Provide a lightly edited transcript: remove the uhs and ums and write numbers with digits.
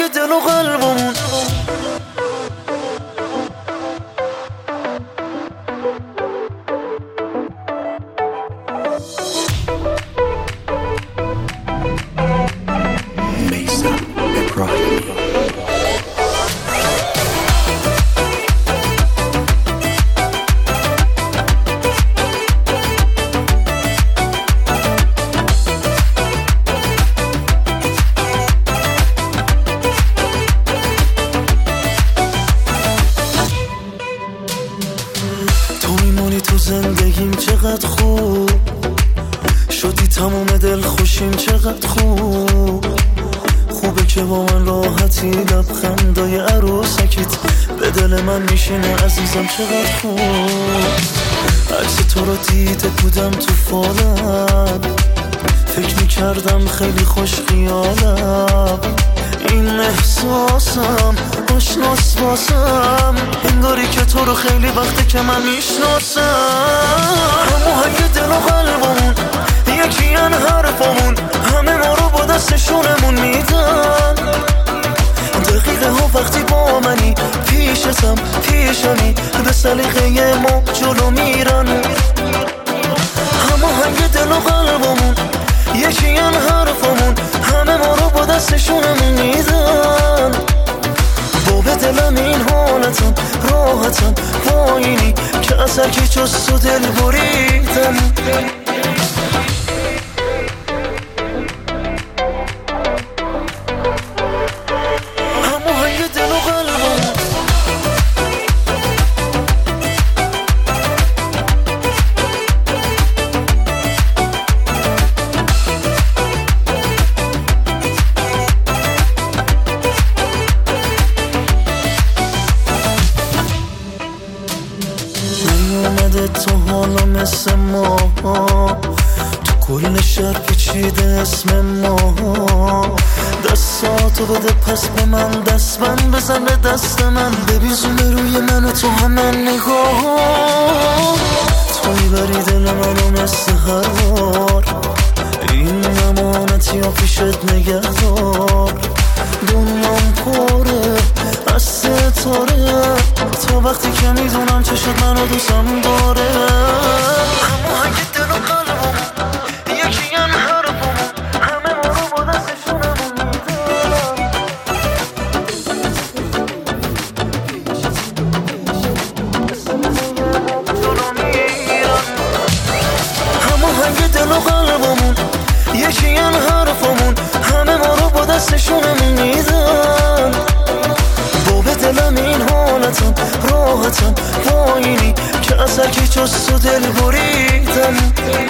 دل و قلبمون. تو زندگیم چقدر خوب شدی، تمام دل خوشیم چقدر خوبه که با من راحتی، لبخندای عروسکیت به دل من میشینه عزیزم چقدر خوب. عکس تو رو دیده بودم تو فالم، فکر میکردم خیلی خوش خیالم، این احساسم آشناس واسم، انگاری که تو رو خیلی وقته که من میشناسم. هماهنگ دل و قلبمون یکیان، حرفمون همه ما رو با دستشونمون میدن. دقیقه ها وقتی با منی پیشتم پیشمی، به سلیقه ما جلو میرن. هماهنگ دل و قلبمون یکیان، حرفمون همه ما رو با دستشونمون میدن. با به دلم این حالتم راحتم، با اینی که از هرکی جز تو دل بریدم. هماهنگ دل و قلبمون. اومده تو حالا مثل ما، تو کل شهر پیچیده اسم ما. دستاتو بده پس به من، دست من بزن به دست من، ببیزونه روی من و تو همه نگاه. توی بری دل منو مثل هر بار، این امانتی ها پیشت نگهدار. دنیام پره از ستاره، تا وقتی که میدونم چه شد منو دوستم داره. هماهنگ دل و قلبمون یکیان، حرفمون همه ما رو با دستشونمون میدن. هماهنگ دل و قلبمون یکیان، حرفمون همه ما رو با دستشونمون میدن. با به دلم این حالتم راحتم، با اینی که از هرکی جز تو دل بریدم.